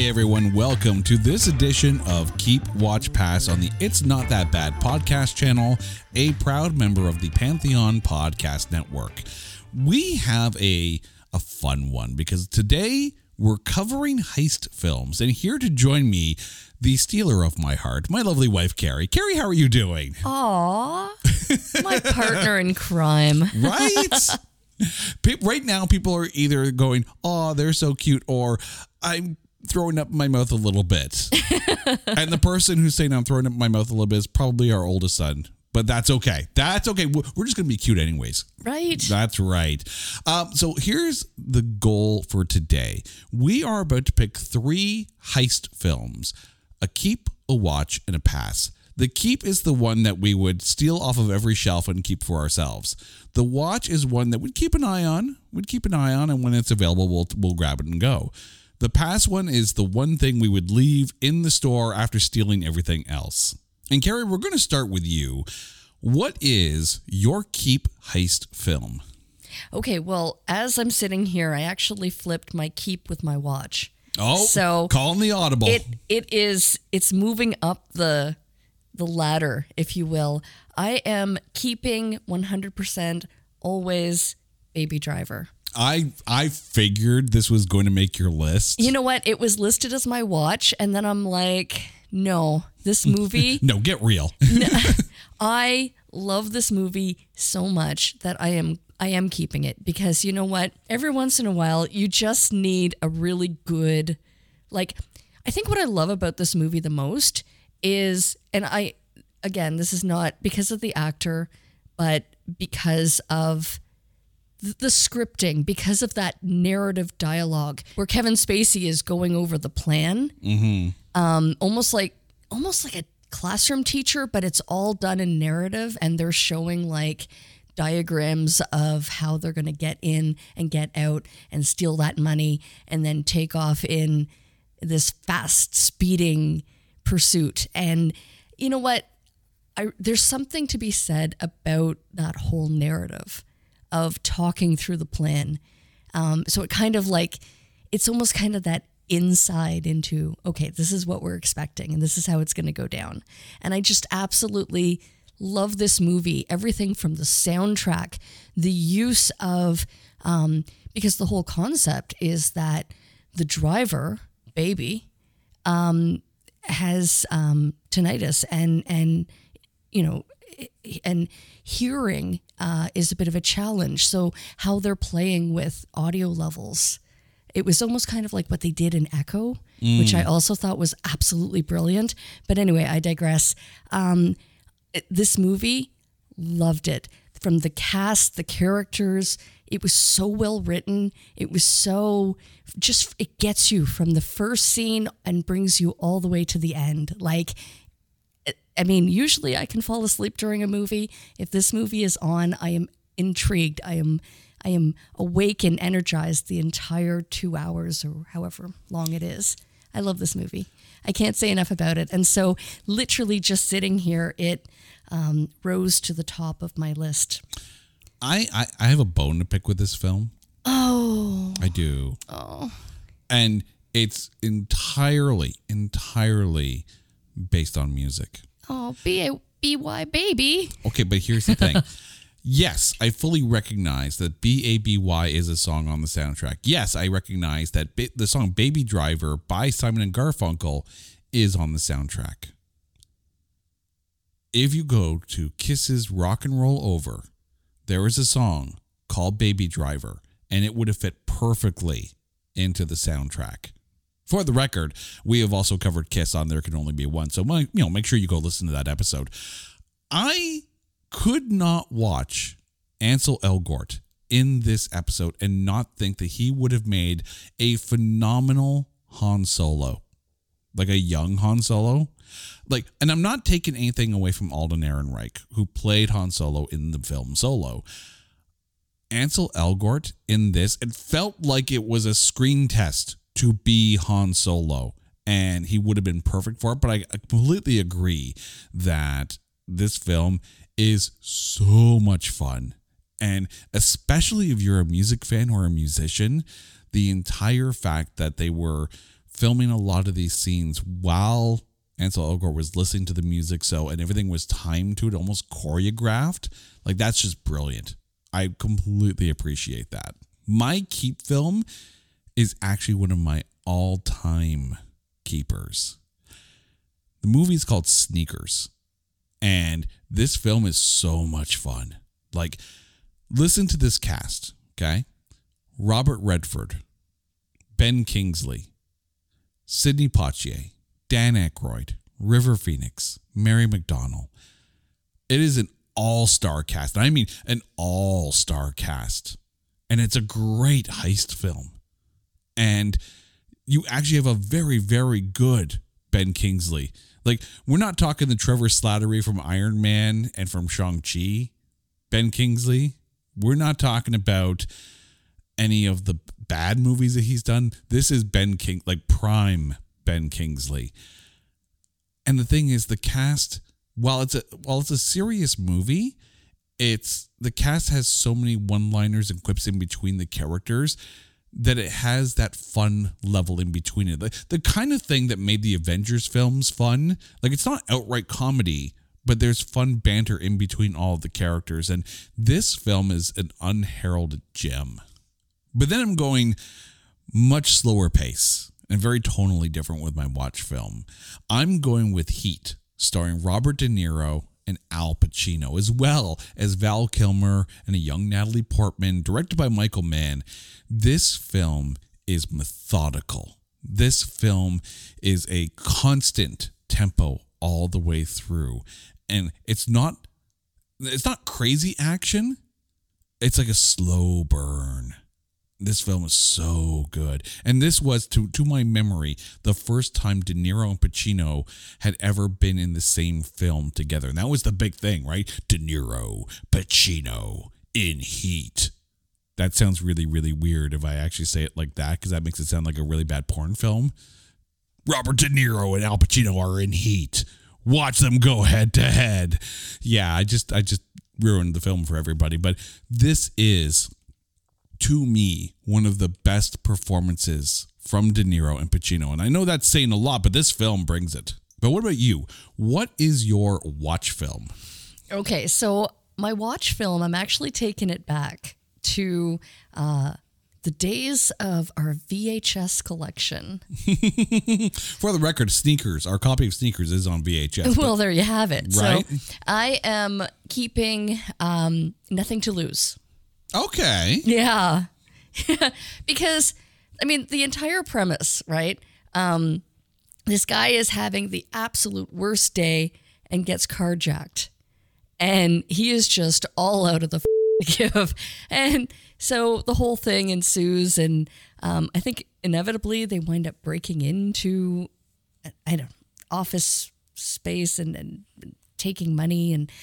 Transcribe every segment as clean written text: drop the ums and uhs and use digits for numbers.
Hey everyone, welcome to this edition of Keep Watch Pass on the It's Not That Bad podcast channel, a proud member of the Pantheon Podcast Network. We have a fun one because today we're covering heist films, and here to join me, the stealer of my heart, my lovely wife, Carrie. Carrie, how are you doing? Aww, my partner in crime. Right? Right now, people are either going, "Oh, they're so cute," or "I'm throwing up my mouth a little bit." And the person who's saying I'm throwing up my mouth a little bit is probably our oldest son. But that's okay. That's okay. We're just going to be cute anyways. Right. That's right. So here's the goal for today. We are about to pick 3 heist films: a keep, a watch, and a pass. The keep is the one that we would steal off of every shelf and keep for ourselves. The watch is one that we'd keep an eye on. And when it's available, we'll grab it and go. The pass one is the one thing we would leave in the store after stealing everything else. And Carrie, we're going to start with you. What is your keep heist film? Okay, well, as I'm sitting here, I actually flipped my keep with my watch. Oh, so calling the audible. It's moving up the ladder, if you will. I am keeping 100% always Baby Driver. I figured this was going to make your list. You know what? It was listed as my watch, and then I'm like, no, this movie. No, get real. I love this movie so much that I am keeping it, because you know what? Every once in a while, you just need a really good, I think what I love about this movie the most is, and again, this is not because of the actor, but because of the scripting, because of that narrative dialogue where Kevin Spacey is going over the plan, almost like a classroom teacher, but it's all done in narrative, and they're showing diagrams of how they're going to get in and get out and steal that money and then take off in this fast speeding pursuit. And you know what? There's something to be said about that whole narrative of talking through the plan. So it kind of it's almost kind of that insight into, okay, this is what we're expecting and this is how it's going to go down. And I just absolutely love this movie. Everything from the soundtrack, the use of, because the whole concept is that the driver, Baby, has tinnitus, and hearing is a bit of a challenge. So how they're playing with audio levels, it was almost kind of like what they did in Echo, which I also thought was absolutely brilliant. But anyway, I digress. This movie, loved it. From the cast, the characters, it was so well written. It was so it gets you from the first scene and brings you all the way to the end. Usually I can fall asleep during a movie. If this movie is on, I am intrigued. I am awake and energized the entire 2 hours or however long it is. I love this movie. I can't say enough about it. And so literally just sitting here, it rose to the top of my list. I have a bone to pick with this film. Oh. I do. Oh. And it's entirely based on music. Oh, B-A-B-Y, baby. Okay, but here's the thing. Yes, I fully recognize that B-A-B-Y is a song on the soundtrack. Yes, I recognize that the song Baby Driver by Simon & Garfunkel is on the soundtrack. If you go to Kiss's Rock and Roll Over, there is a song called Baby Driver, and it would have fit perfectly into the soundtrack. For the record, we have also covered Kiss on There Can Only Be One, so make sure you go listen to that episode. I could not watch Ansel Elgort in this episode and not think that he would have made a phenomenal Han Solo, like a young Han Solo. And I'm not taking anything away from Alden Ehrenreich, who played Han Solo in the film Solo. Ansel Elgort in this, it felt like it was a screen test to be Han Solo, and he would have been perfect for it. But I completely agree that this film is so much fun. And especially if you're a music fan or a musician, the entire fact that they were filming a lot of these scenes while Ansel Elgort was listening to the music, and everything was timed to it, almost choreographed. Like, that's just brilliant. I completely appreciate that. My keep film is actually one of my all-time keepers. The movie is called Sneakers, and this film is so much fun. Like, listen to this cast, okay? Robert Redford, Ben Kingsley, Sidney Poitier, Dan Aykroyd, River Phoenix, Mary McDonnell. It is an all-star cast. I mean, an all-star cast. And it's a great heist film. And you actually have a very, very good Ben Kingsley. Like, we're not talking the Trevor Slattery from Iron Man and from Shang-Chi. Ben Kingsley. We're not talking about any of the bad movies that he's done. This is like prime Ben Kingsley. And the thing is, the cast, while it's a serious movie, the cast has so many one-liners and quips in between the characters that it has that fun level in between it. The kind of thing that made the Avengers films fun. Like, it's not outright comedy, but there's fun banter in between all of the characters. And this film is an unheralded gem. But then I'm going much slower pace and very tonally different with my watch film. I'm going with Heat, starring Robert De Niro and Al Pacino, as well as Val Kilmer and a young Natalie Portman, directed by Michael Mann. This film is methodical. This film is a constant tempo all the way through. And it's not crazy action. It's like a slow burn. This film is so good. And this was, to my memory, the first time De Niro and Pacino had ever been in the same film together. And that was the big thing, right? De Niro, Pacino in Heat. That sounds really, really weird if I actually say it like that, because that makes it sound like a really bad porn film. Robert De Niro and Al Pacino are in Heat. Watch them go head to head. Yeah, I just ruined the film for everybody. But this is, to me, one of the best performances from De Niro and Pacino. And I know that's saying a lot, but this film brings it. But what about you? What is your watch film? Okay, so my watch film, I'm actually taking it back to the days of our VHS collection. For the record, Sneakers, our copy of Sneakers is on VHS. Well, there you have it. Right? So I am keeping Nothing to Lose. Okay. Yeah. Because, I mean, the entire premise, right? This guy is having the absolute worst day and gets carjacked. And he is just all out of the give. And so the whole thing ensues. And I think inevitably they wind up breaking into, office space and taking money. And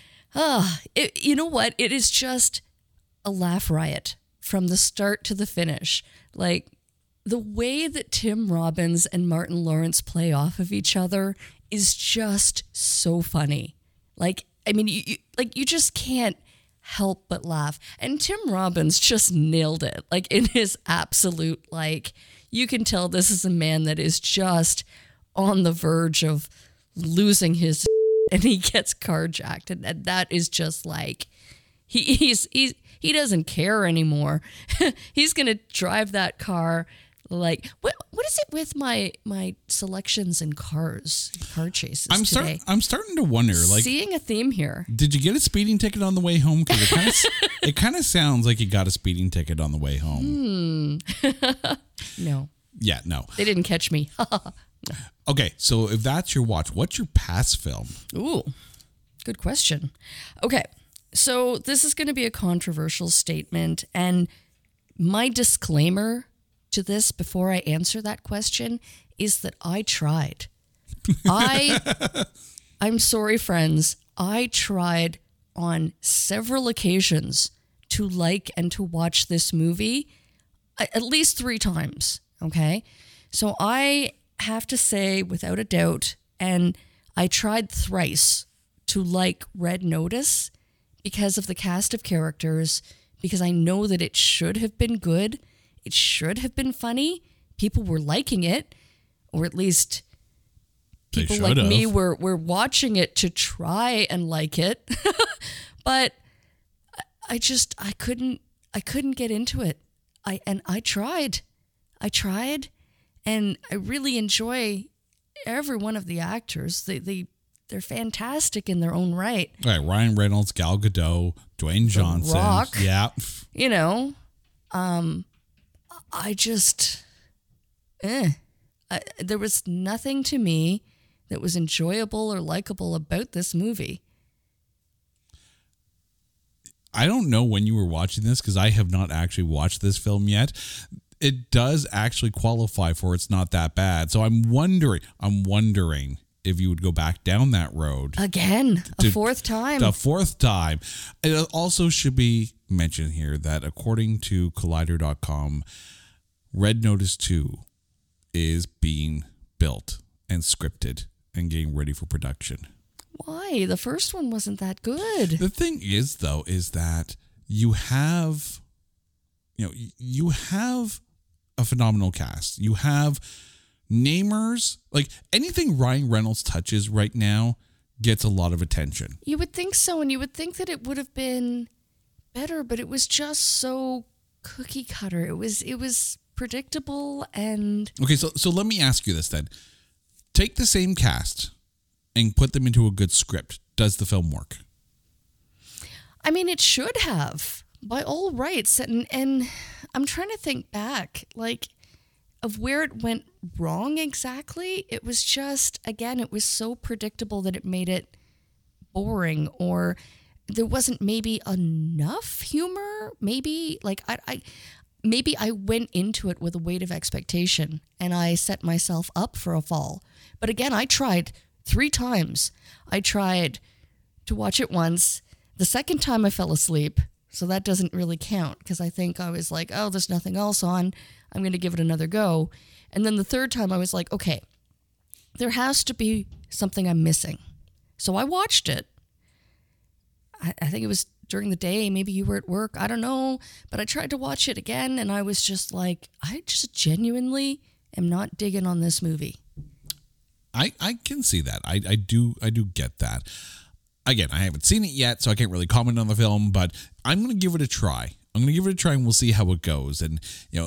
you know what? It is just a laugh riot from the start to the finish. Like, the way that Tim Robbins and Martin Lawrence play off of each other is just so funny. Like, I mean, you just can't help but laugh. And Tim Robbins just nailed it. Like, in his absolute, like, you can tell this is a man that is just on the verge of losing his and he gets carjacked. And that is just like, he doesn't care anymore. He's going to drive that car. Like, what is it with my selections in car chases today? I'm starting to wonder, like, seeing a theme here. Did you get a speeding ticket on the way home? Because it kind of sounds like you got a speeding ticket on the way home. No. Yeah, no. They didn't catch me. Okay, so if that's your watch, what's your pass film? Ooh, good question. Okay, so this is going to be a controversial statement, and my disclaimer to this before I answer that question is that I tried. I'm sorry, friends. I tried on several occasions to like and to watch this movie at least 3 times, okay? So I have to say, without a doubt, and I tried thrice to like Red Notice because of the cast of characters, because I know that it should have been good. It should have been funny. People were liking it. or at least They people like should've. me were watching it to try and like it. But I couldn't get into it. I tried, and I really enjoy every one of the actors. They're fantastic in their own right. All right, Ryan Reynolds, Gal Gadot, Dwayne Johnson. Rock. Yeah. You know, I just, there was nothing to me that was enjoyable or likable about this movie. I don't know when you were watching this because I have not actually watched this film yet. It does actually qualify for It's Not That Bad. So I'm wondering if you would go back down that road. Again, a fourth time. The fourth time. It also should be mentioned here that according to Collider.com, Red Notice 2 is being built and scripted and getting ready for production. Why? The first one wasn't that good. The thing is, though, is that you have a phenomenal cast. You have namers. Like anything Ryan Reynolds touches right now gets a lot of attention. You would think so, and you would think that it would have been better, but it was just so cookie cutter. It was predictable and... Okay, so let me ask you this then. Take the same cast and put them into a good script. Does the film work? I mean, it should have, by all rights. And I'm trying to think back, like, of where it went wrong exactly. It was just, again, it was so predictable that it made it boring, or there wasn't maybe enough humor. Maybe, like, maybe I went into it with a weight of expectation and I set myself up for a fall. But again, I tried 3 times. I tried to watch it once. The second time I fell asleep, so that doesn't really count because I think I was like, oh, there's nothing else on. I'm going to give it another go. And then the third time I was like, okay, there has to be something I'm missing. So I watched it. I think it was during the day. Maybe you were at work. I don't know. But I tried to watch it again and I was just like, I just genuinely am not digging on this movie. I can see that. I do get that. Again, I haven't seen it yet, so I can't really comment on the film, but I'm going to give it a try. I'm going to give it a try and we'll see how it goes. And,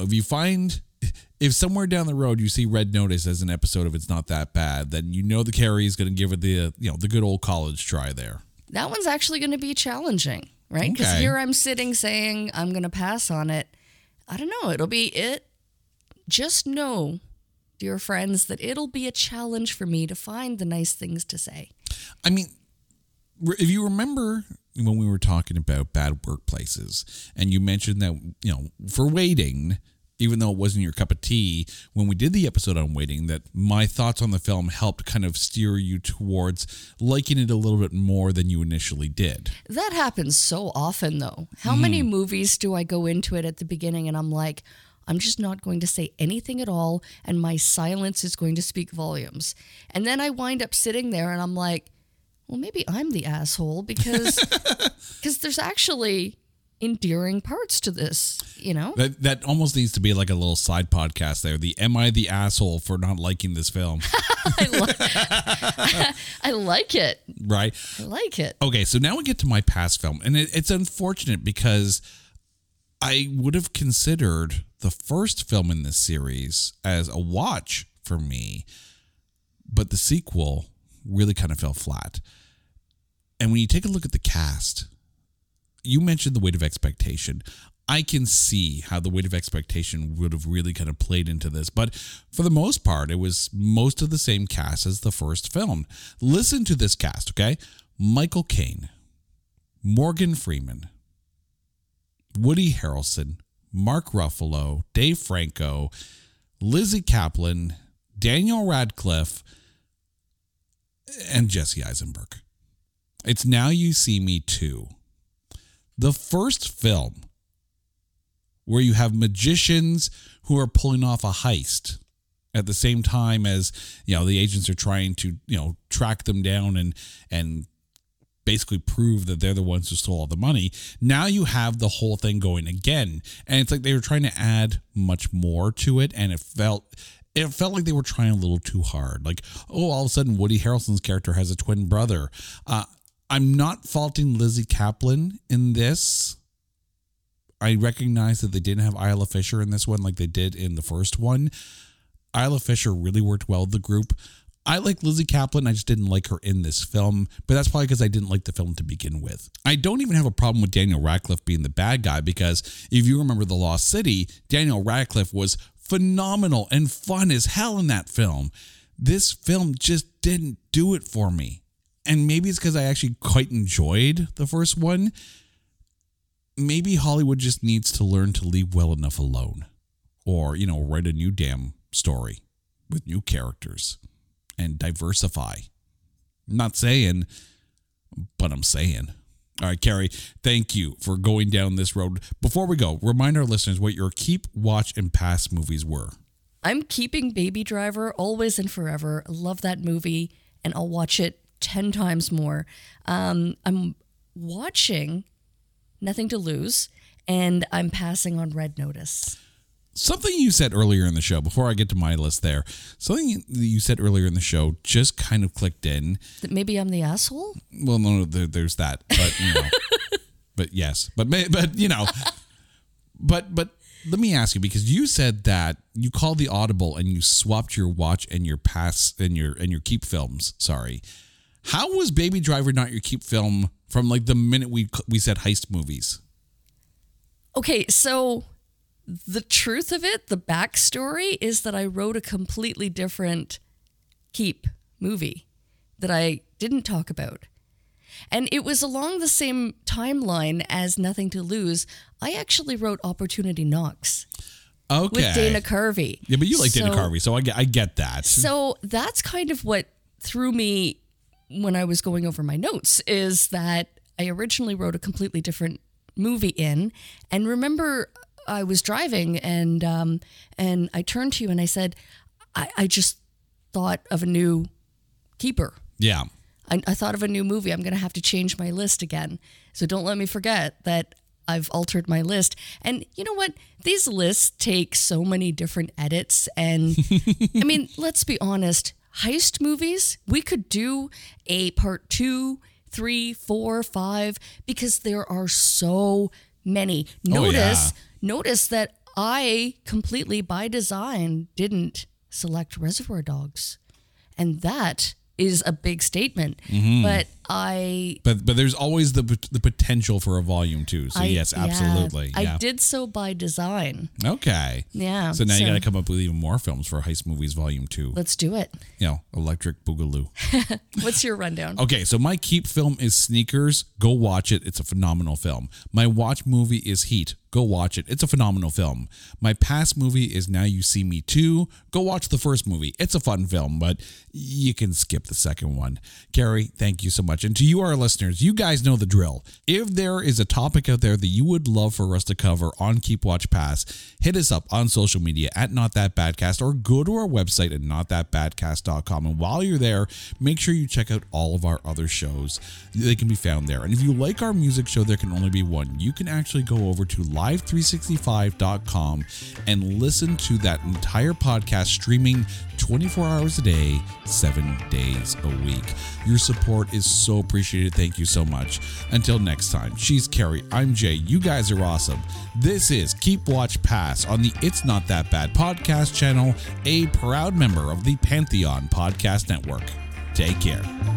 if somewhere down the road you see Red Notice as an episode of It's Not That Bad, then you know the Carrie is going to give it the good old college try there. That one's actually going to be challenging, right? Because here I'm sitting saying I'm going to pass on it. I don't know. It'll be it. Just know, dear friends, that it'll be a challenge for me to find the nice things to say. I mean, if you remember when we were talking about bad workplaces and you mentioned that, for Waiting, even though it wasn't your cup of tea, when we did the episode on Waiting, that my thoughts on the film helped kind of steer you towards liking it a little bit more than you initially did. That happens so often, though. How many movies do I go into it at the beginning and I'm like, I'm just not going to say anything at all, and my silence is going to speak volumes. And then I wind up sitting there and I'm like, well, maybe I'm the asshole because there's actually endearing parts to this, That almost needs to be like a little side podcast there. The Am I the Asshole for Not Liking This Film? I like it. Right? I like it. Okay, so now we get to my past film. And it's unfortunate because I would have considered the first film in this series as a watch for me, but the sequel really kind of fell flat. And when you take a look at the cast, you mentioned The Weight of Expectation. I can see how The Weight of Expectation would have really kind of played into this, but for the most part, it was most of the same cast as the first film. Listen to this cast, okay? Michael Caine, Morgan Freeman, Woody Harrelson, Mark Ruffalo, Dave Franco, Lizzie Kaplan, Daniel Radcliffe, and Jesse Eisenberg. It's Now You See Me 2. The first film where you have magicians who are pulling off a heist at the same time as, the agents are trying to, track them down and basically prove that they're the ones who stole all the money. Now you have the whole thing going again. And it's like they were trying to add much more to it. And it felt it felt like they were trying a little too hard. Like, oh, all of a sudden Woody Harrelson's character has a twin brother. I'm not faulting Lizzie Kaplan in this. I recognize that they didn't have Isla Fisher in this one like they did in the first one. Isla Fisher really worked well with the group. I like Lizzie Kaplan. I just didn't like her in this film, but that's probably because I didn't like the film to begin with. I don't even have a problem with Daniel Radcliffe being the bad guy, because if you remember The Lost City, Daniel Radcliffe was phenomenal and fun as hell in that film. This film just didn't do it for me. And maybe it's because I actually quite enjoyed the first one. Maybe Hollywood just needs to learn to leave well enough alone. Or, write a new damn story with new characters and diversify. I'm not saying, but I'm saying. All right, Carrie, thank you for going down this road. Before we go, remind our listeners what your keep, watch, and pass movies were. I'm keeping Baby Driver always and forever. I love that movie, and I'll watch it 10 times more. I'm watching Nothing to Lose, and I'm passing on Red Notice. Something you said earlier in the show, before I get to my list there, something you said earlier in the show just kind of clicked in. That maybe I'm the asshole? Well, no, there's that. But, but yes. But let me ask you, because you said that you called the audible and you swapped your watch and your pass and your keep films. Sorry. How was Baby Driver not your keep film from like the minute we said heist movies? Okay, so the truth of it, the backstory is that I wrote a completely different keep movie that I didn't talk about. And it was along the same timeline as Nothing to Lose. I actually wrote Opportunity Knocks. Okay. With Dana Carvey. Yeah, but you like Dana Carvey, so I get that. So that's kind of what threw me when I was going over my notes, is that I originally wrote a completely different movie in. And remember, I was driving and I turned to you and I said, I just thought of a new keeper. Yeah. I thought of a new movie. I'm going to have to change my list again. So don't let me forget that I've altered my list. And you know what? These lists take so many different edits. And I mean, let's be honest. Heist movies, we could do a part 2, 3, 4, 5, because there are so many. Notice that I completely by design didn't select Reservoir Dogs. And that is a big statement. Mm-hmm. But there's always the potential for a volume 2. So yes, absolutely. I did so by design. Okay. Yeah. So now you got to come up with even more films for Heist Movies Volume 2. Let's do it. Electric Boogaloo. What's your rundown? Okay, so my keep film is Sneakers. Go watch it. It's a phenomenal film. My watch movie is Heat. Go watch it. It's a phenomenal film. My pass movie is Now You See Me Too. Go watch the first movie. It's a fun film, but you can skip the second one. Carrie, thank you so much. And to you, our listeners, you guys know the drill. If there is a topic out there that you would love for us to cover on Keep Watch Pass, hit us up on social media at Not That Badcast, or go to our website at notthatbadcast.com. And while you're there, make sure you check out all of our other shows. They can be found there. And if you like our music show, There Can Only Be One, you can actually go over to live365.com and listen to that entire podcast streaming 24 hours a day, 7 days a week. Your support is so appreciated. Thank you so much. Until next time, she's Carrie, I'm Jay. You guys are awesome. This is Keep Watch Pass on the It's Not That Bad podcast channel, a proud member of the Pantheon Podcast Network. Take care.